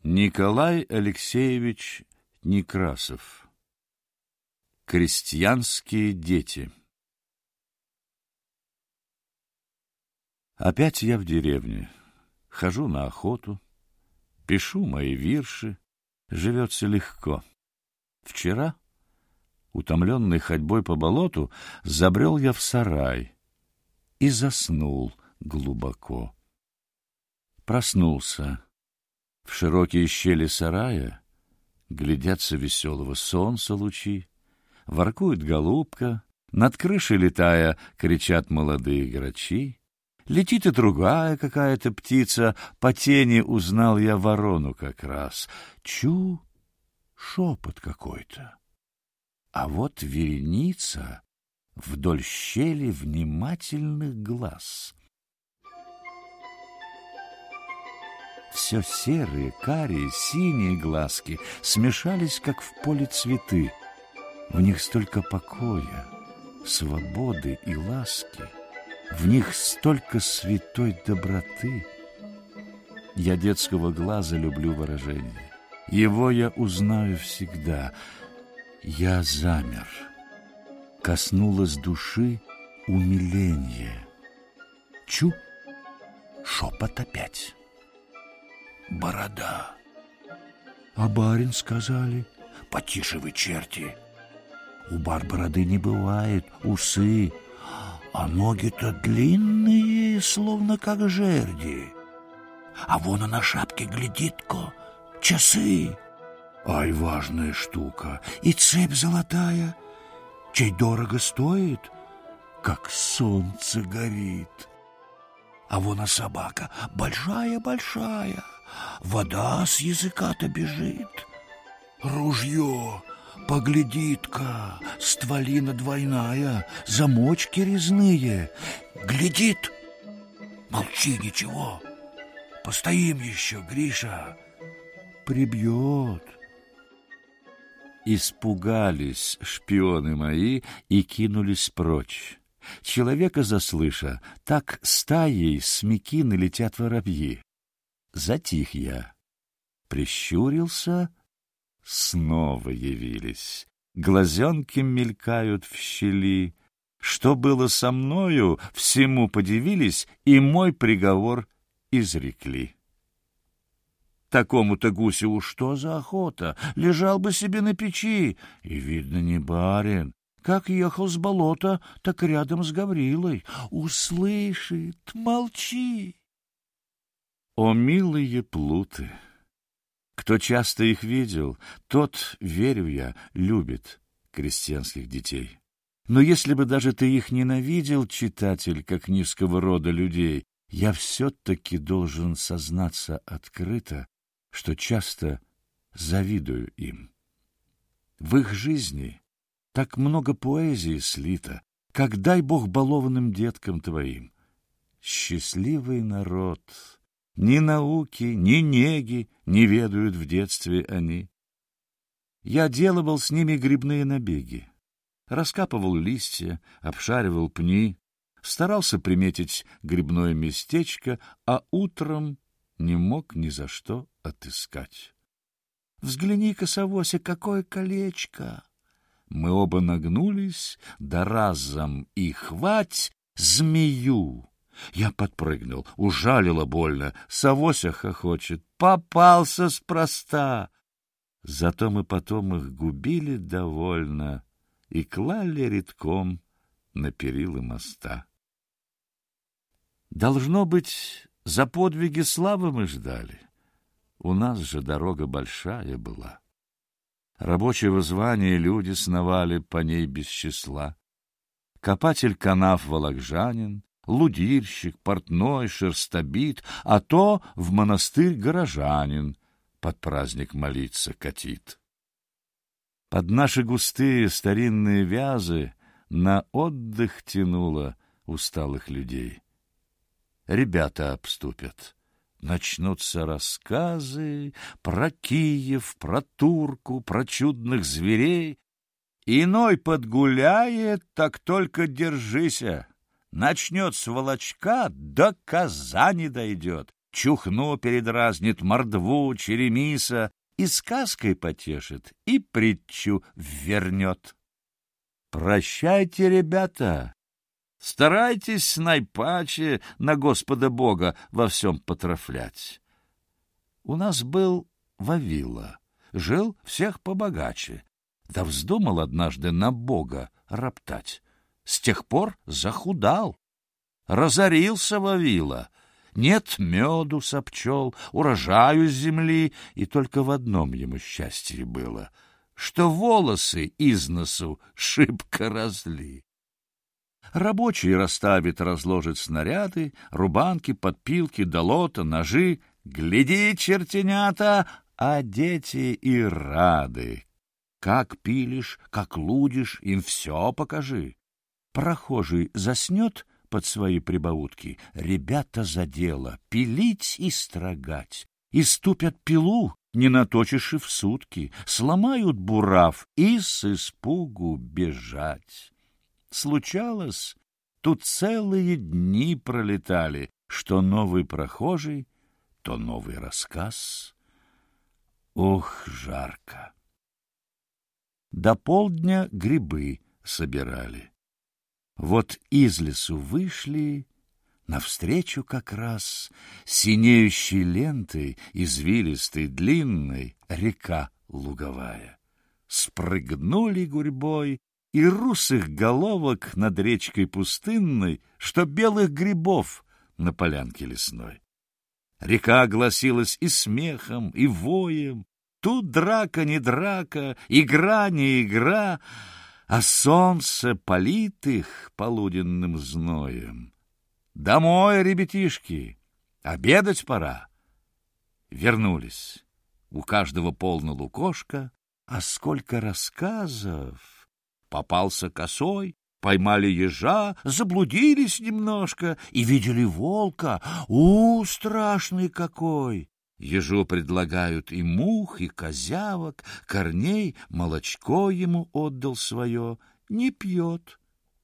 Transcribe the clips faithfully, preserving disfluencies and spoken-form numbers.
Николай Алексеевич Некрасов. Крестьянские дети. Опять я в деревне, хожу на охоту, пишу мои вирши, живется легко. Вчера, утомленный ходьбой по болоту, забрел я в сарай и заснул глубоко. Проснулся. В широкие щели сарая глядятся веселого солнца лучи, воркует голубка, над крышей летая кричат молодые грачи. Летит и другая какая-то птица, по тени узнал я ворону как раз. Чу, шепот какой-то. А вот вереница вдоль щели внимательных глаз. Все серые, карие, синие глазки смешались, как в поле цветы. В них столько покоя, свободы и ласки, в них столько святой доброты. Я детского глаза люблю выражение, его я узнаю всегда. Я замер, коснулось души умиление. Чу, шепот опять. Борода. А барин, сказали, потише вы, черти. У бар бороды не бывает, усы, а ноги-то длинные, словно как жерди. А вон она на шапке глядит-ка, часы. Ай, важная штука, и цепь золотая, чей дорого стоит, как солнце горит. А вон а собака, большая-большая, вода с языка-то бежит. Ружье, поглядит-ка, стволина двойная, замочки резные. Глядит, молчи, ничего, постоим еще, Гриша, прибьет. Испугались шпионы мои и кинулись прочь. Человека заслыша, так стаей с мекины летят воробьи. Затих я, прищурился, снова явились. Глазенки мелькают в щели. Что было со мною, всему подивились, и мой приговор изрекли. Такому-то гусеву что за охота? Лежал бы себе на печи, и, видно, не барин. Как ехал с болота, так рядом с Гаврилой. Услышит, молчи. О, милые плуты! Кто часто их видел, тот, верю я, любит крестьянских детей. Но если бы даже ты их ненавидел, читатель, как низкого рода людей, я все-таки должен сознаться открыто, что часто завидую им. В их жизни так много поэзии слито, как дай Бог балованным деткам твоим. Счастливый народ! Ни науки, ни неги не ведают в детстве они. Я делал с ними грибные набеги, раскапывал листья, обшаривал пни, старался приметить грибное местечко, а утром не мог ни за что отыскать. Взгляни-ка, Савося, какое колечко! Мы оба нагнулись, да разом и хвать змею. Я подпрыгнул, ужалило больно, Савося хохочет, попался спроста. Зато мы потом их губили довольно и клали редком на перила моста. Должно быть, за подвиги славы мы ждали. У нас же дорога большая была. Рабочего звания люди сновали по ней без числа. Копатель канав волокжанин, лудильщик, портной, шерстобит, а то в монастырь горожанин под праздник молиться катит. Под наши густые старинные вязы на отдых тянуло усталых людей. Ребята обступят. Начнутся рассказы про Киев, про турку, про чудных зверей. Иной подгуляет, так только держися. Начнет с Волочка, до Казани дойдет. чухну передразнит, мордву, черемиса, и сказкой потешит, и притчу ввернет. Прощайте, ребята, старайтесь найпаче на Господа Бога во всем потрафлять. У нас был Вавила, жил всех побогаче, да вздумал однажды на Бога роптать. С тех пор захудал, разорился Вавила. Нет меду со пчел, урожаю с земли, и только в одном ему счастье было, что волосы из носу шибко разли. Рабочий расставит, разложит снаряды, рубанки, подпилки, долота, ножи. Гляди, чертенята, а дети и рады. Как пилишь, как лудишь, им все покажи. Прохожий заснет под свои прибаутки, ребята за дело пилить и строгать. И ступят пилу, не наточишь и в сутки, сломают бурав и с испугу бежать. Случалось, тут целые дни пролетали, что новый прохожий, то новый рассказ. Ох, жарко! До полдня грибы собирали. Вот из лесу вышли, навстречу как раз синеющей лентой, извилистой, длинной, река луговая. Спрыгнули гурьбой, и русых головок над речкой пустынной, что белых грибов на полянке лесной. Река огласилась и смехом, и воем. Тут драка не драка, игра не игра, а солнце палит их полуденным зноем. Домой, ребятишки, обедать пора. Вернулись. У каждого полно лукошка, а сколько рассказов. Попался косой, поймали ежа, заблудились немножко и видели волка. У, страшный какой! Ежу предлагают и мух, и козявок, Корней молочко ему отдал свое, не пьет.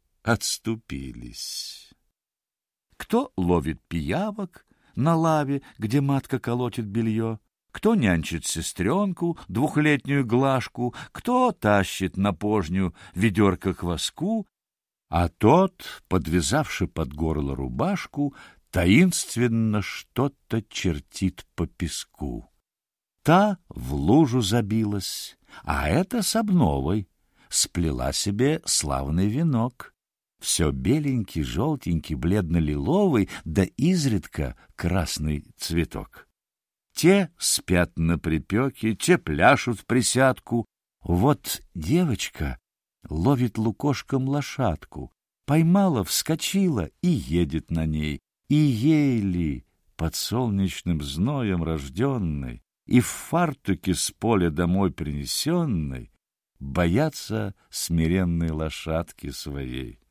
Отступились. Кто ловит пиявок на лаве, где матка колотит белье, кто нянчит сестренку, двухлетнюю Глашку, кто тащит на пожню ведерко кваску, а тот, подвязавши под горло рубашку, таинственно что-то чертит по песку. Та в лужу забилась, а эта с обновой сплела себе славный венок. Все беленький, желтенький, бледно-лиловый, да изредка красный цветок. Те спят на припеке, те пляшут в присядку. Вот девочка ловит лукошком лошадку, поймала, вскочила и едет на ней. И ей ли, под солнечным зноем рожденной, и в фартуке с поля домой принесенной, боятся смиренной лошадки своей.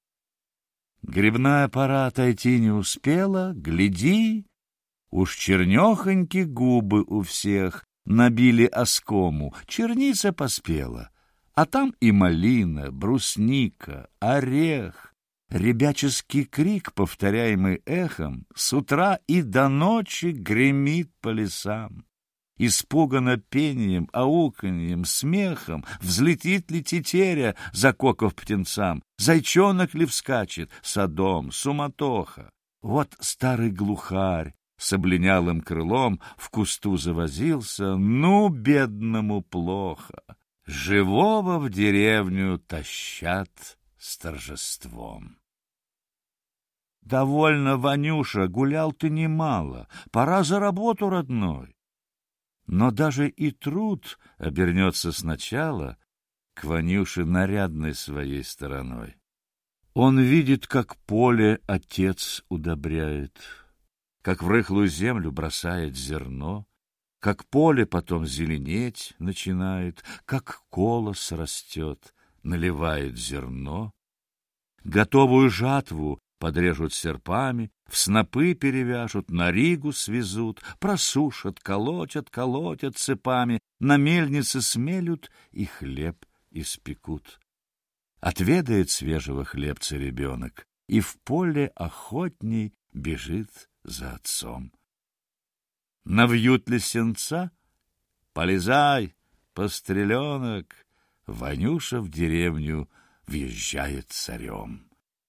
Грибная пора отойти не успела, гляди, уж чернехоньки губы у всех набили оскому, черница поспела, а там и малина, брусника, орех. Ребяческий крик, повторяемый эхом, с утра и до ночи гремит по лесам. Испуганно пением, ауканьем, смехом взлетит ли тетеря, закокав птенцам, зайчонок ли вскачет, садом, суматоха. Вот старый глухарь с облинялым крылом в кусту завозился, ну, бедному плохо. Живого в деревню тащат с торжеством. Довольно, Ванюша, гулял ты немало, пора за работу, родной. Но даже и труд обернется сначала к Ванюше нарядной своей стороной. Он видит, как поле отец удобряет, как в рыхлую землю бросает зерно, как поле потом зеленеть начинает, как колос растет, наливает зерно. Готовую жатву подрежут серпами, в снопы перевяжут, на ригу свезут, просушат, колотят, колотят цепами, на мельнице смелют и хлеб испекут. Отведает свежего хлебца ребенок и в поле охотней бежит за отцом. Навьют ли сенца? Полезай, постреленок, Ванюша в деревню въезжает царем.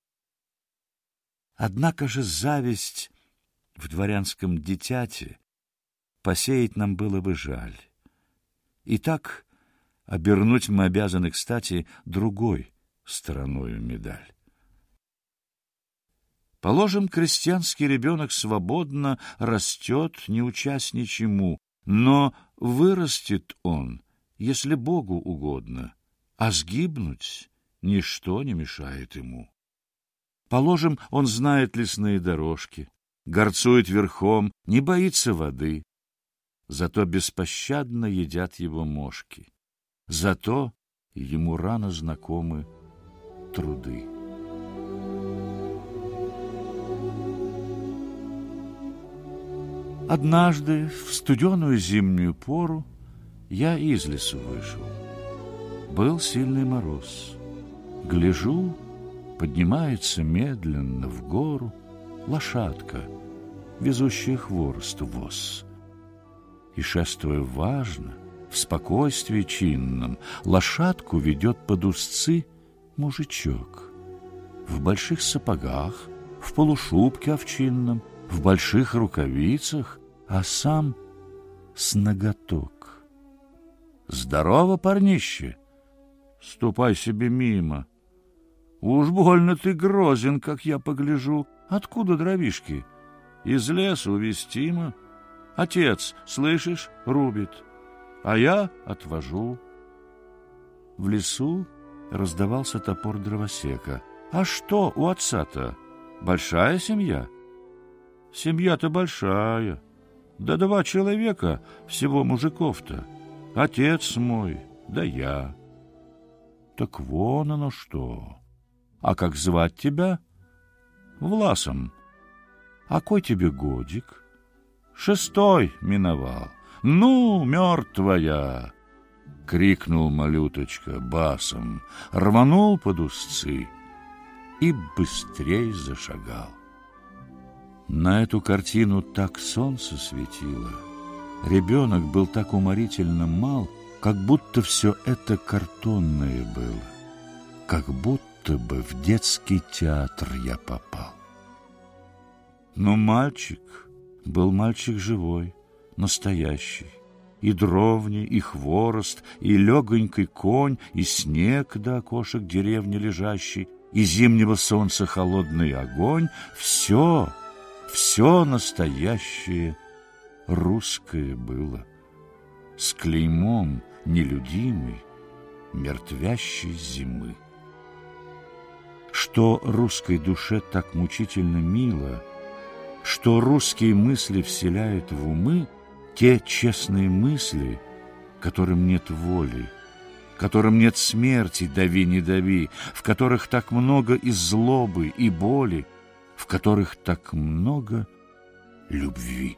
Однако же зависть в дворянском дитяте посеять нам было бы жаль. И так обернуть мы обязаны, кстати, другой стороною медаль. Положим, крестьянский ребенок свободно растет, не учась ничему, но вырастет он, если Богу угодно, а сгибнуть ничто не мешает ему. Положим, он знает лесные дорожки, горцует верхом, не боится воды, зато беспощадно едят его мошки, зато ему рано знакомы труды. Однажды, в студеную зимнюю пору, я из лесу вышел. Был сильный мороз. Гляжу, поднимается медленно в гору лошадка, везущая хворост в воз. И, шествуя важно, в спокойствии чинном, лошадку ведет под узцы мужичок. В больших сапогах, в полушубке овчинном, в больших рукавицах, а сам с наготок. Здорово, парнище! Ступай себе мимо. Уж больно ты грозен, как я погляжу. Откуда дровишки? Из лесу вестимо. Отец, слышишь, рубит, а я отвожу. В лесу раздавался топор дровосека. А что у отца-то? Большая семья? Семья-то большая. Да два человека всего мужиков-то. Отец мой, да я. Так вон оно что. А как звать тебя? Власом. А кой тебе годик? Шестой миновал. Ну, мертвая! Крикнул малюточка басом, рванул под узцы и быстрей зашагал. На эту картину так солнце светило. Ребенок был так уморительно мал, как будто все это картонное было, как будто бы в детский театр я попал. Но мальчик был мальчик живой, настоящий. И дровни, и хворост, и легонький конь, и снег до окошек деревни лежащий, и зимнего солнца холодный огонь — все, все настоящее русское было, с клеймом нелюдимой, мертвящей зимы. Что русской душе так мучительно мило, что русские мысли вселяют в умы, те честные мысли, которым нет воли, которым нет смерти, дави не дави, в которых так много и злобы, и боли, в которых так много любви.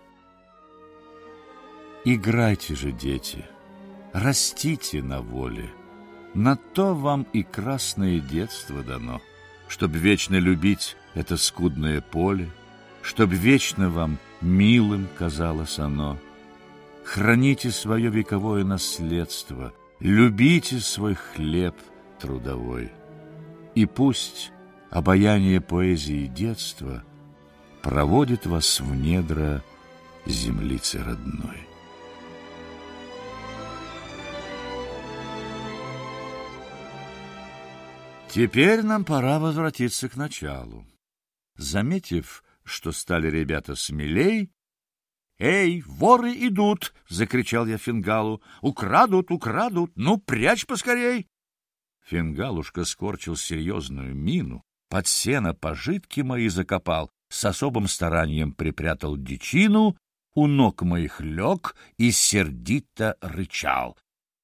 Играйте же, дети, растите на воле, на то вам и красное детство дано, чтоб вечно любить это скудное поле, чтоб вечно вам милым казалось оно. Храните свое вековое наследство, любите свой хлеб трудовой. И пусть обаяние поэзии детства проводит вас в недра землицы родной. Теперь нам пора возвратиться к началу. Заметив, что стали ребята смелей: «Эй, воры идут!» — закричал я Фингалу. «Украдут, украдут! Ну, прячь поскорей!» Фингалушка скорчил серьезную мину, под сено пожитки мои закопал, с особым старанием припрятал дичину, у ног моих лег и сердито рычал.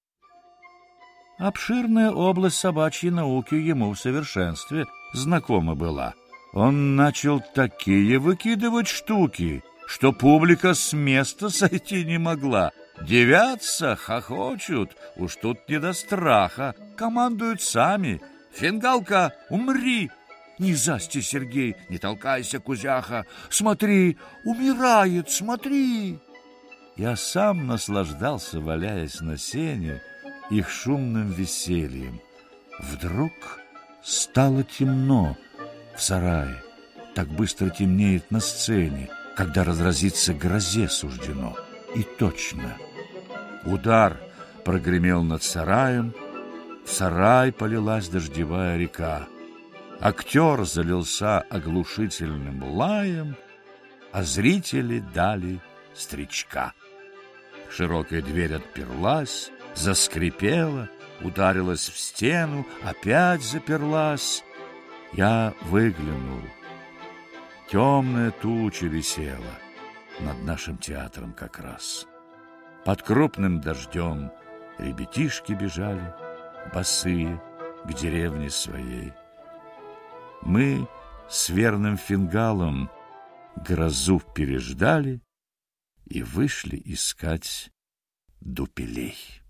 Обширная область собачьей науки ему в совершенстве знакома была. Он начал такие выкидывать штуки, что публика с места сойти не могла. Девятся, хохочут, уж тут не до страха, командуют сами. «Фингалка, умри!» «Не засти, Сергей, не толкайся, кузяха! Смотри, умирает, смотри!» Я сам наслаждался, валяясь на сене, их шумным весельем. Вдруг стало темно в сарае. Так быстро темнеет на сцене, когда разразиться грозе суждено. И точно. Удар прогремел над сараем, в сарай полилась дождевая река. Актер залился оглушительным лаем, а зрители дали стричка. Широкая дверь отперлась, заскрипела, ударилась в стену, опять заперлась. Я выглянул. Темная туча висела над нашим театром как раз. Под крупным дождем ребятишки бежали, босые, к деревне своей. Мы с верным фингалом грозу переждали и вышли искать дупелей.